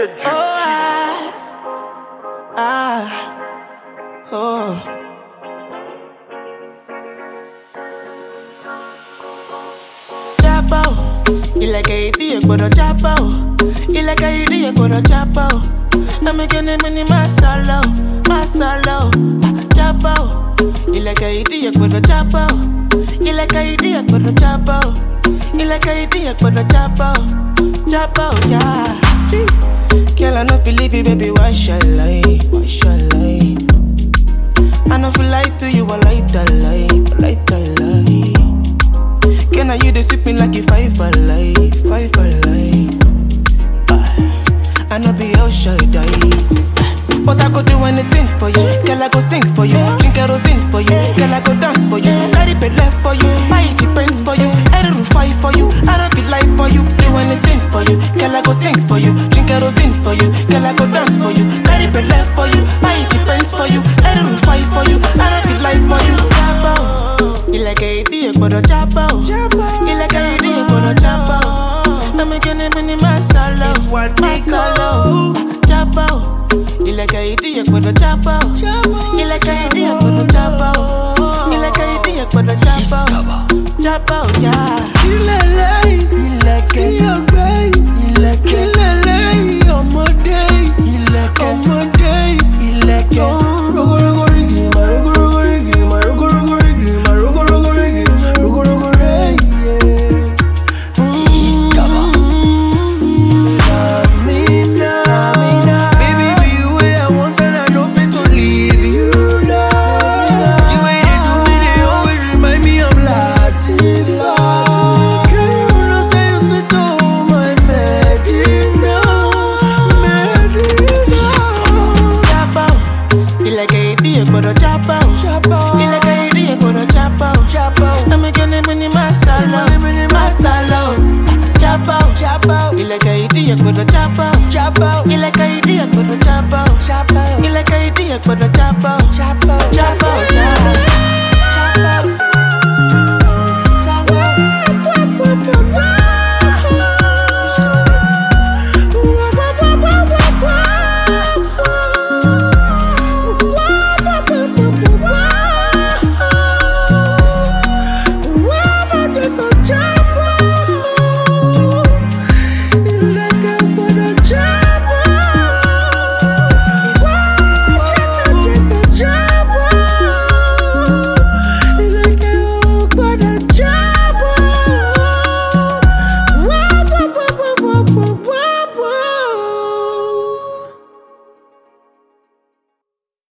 Il est qu'il dit pour le Japon. Il est qu'il dit pour le Japon. I'm making a mini masalo, masalo, Japon. Il est qu'il dit pour le Japon. Il est qu'il dit pour le Japon. Il est qu'il dit pour le Japon. Japon, yeah. Girl, I know feel leave you, baby. Why shall I? Why shall I? I know feel lie to you, I like that lie, I like that lie. Can I you they sweep me like if I fall alive, five alive? I know be how shy die. But I go do anything for you. Girl, I go sing for you. Drink kerosene for you. Girl, I go dance for you. Carry be left for you. Buy it depends for you. I don't fight for you. I don't feel life for you. Do anything for you. Girl, I go sing for you. Drink kerosene for you. Girl, I go dance for you. Carry be left for you. Buy it depends for you. I don't fight for you. I don't feel life for you. Jabo, il est qu'il dit pour le Jabo. Il est qu'il dit pour le Jabo. I'm making a mini masalo, masalo, Jabo. Il est qu'il dit pour le Jabo. Il est qu'il dit pour le Jabo. Il est qu'il dit pour le Jabo. Jabo, yeah. Il est qu'il il est qu'il ọmọdé, il est ọmọdé, il est qu'il. Il est qu'il dit pour le Jabo. Il est qu'il dit pour le Jabo. Il est qu'il dit pour le Jabo.